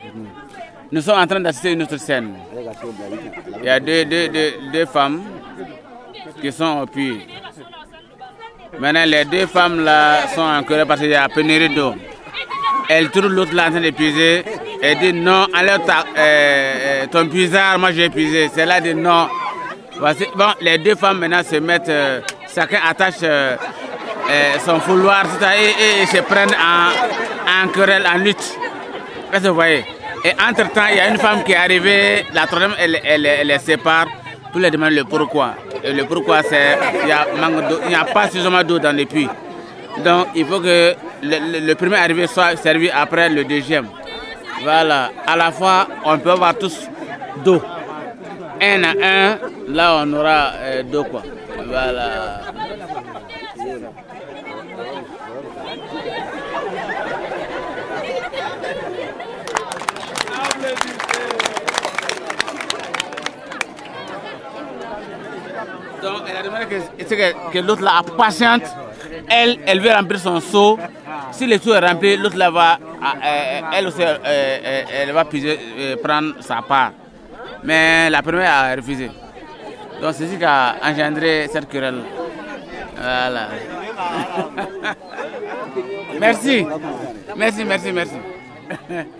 Nous sommes en train d'assister à une autre scène. Il y a deux femmes qui sont au puits. Maintenant, les deux femmes là sont en colère parce qu'il y a pénurie d'eau. Elle trouve l'autre là en train d'épuiser. Elle dit non, enlève ton puisard, moi j'ai épuisé. Celle-là dit non. Voici, bon, les deux femmes maintenant se mettent, chacun attache son fouloir et se prennent en querelle, en lutte. Qu'est-ce que vous voyez? Et entre-temps, il y a une femme qui est arrivée, la troisième, elle les sépare pour leur demander le pourquoi. Et le pourquoi, c'est qu'il n'y a pas suffisamment d'eau dans les puits. Donc, il faut que le premier arrivé soit servi après le deuxième. Voilà. À la fois, on peut avoir tous d'eau. Un à un, là, on aura d'eau, quoi. Voilà. Donc, elle a demandé que l'autre là patiente. Elle veut remplir son seau. Si le seau est rempli, l'autre là va, elle aussi, elle va prendre sa part. Mais la première a refusé. Donc, c'est ce qui a engendré cette querelle. Voilà. Merci. Merci.